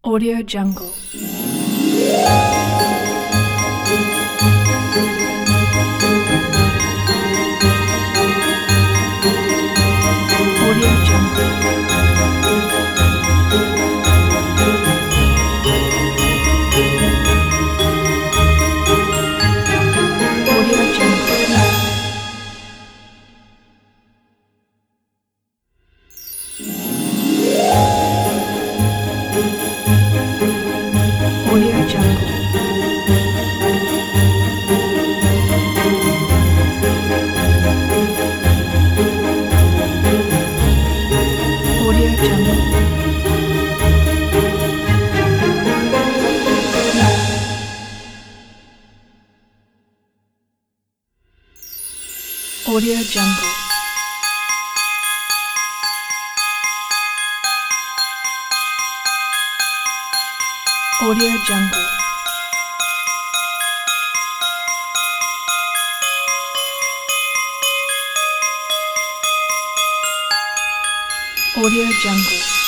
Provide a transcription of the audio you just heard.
Audio Jungle. Audio Jungle. Audio Jungle. Audio Jungle. Audio Jungle. Audio Jungle. Audio Jungle. Audio Jungle.